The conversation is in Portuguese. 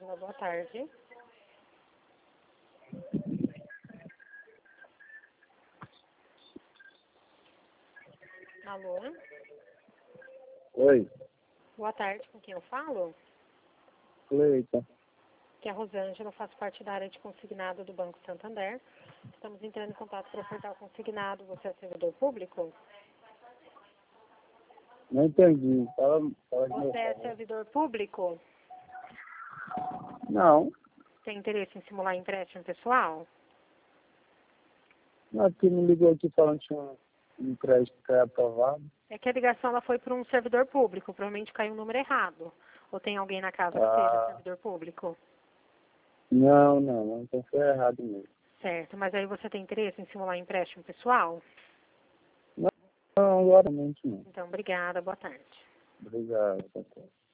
Olá, boa tarde. Alô? Oi, Boa tarde, com quem eu falo? Cleita. Que é a Rosângela, eu faço parte da área de consignado do Banco Santander. Estamos entrando em contato para ofertar o consignado. Você é servidor público? Não entendi. Fala de novo. Você é servidor público? Não, Tem interesse em simular empréstimo pessoal? não, aqui me ligou aqui falando que tinha um crédito que é aprovado. É que a ligação ela foi para um servidor público. Provavelmente caiu um número errado. Ou tem alguém na casa que seja servidor público? Não, então foi errado mesmo. Certo, mas aí você tem interesse em simular empréstimo pessoal? Não, agora não. Então, obrigada, boa tarde. Obrigado, doutor.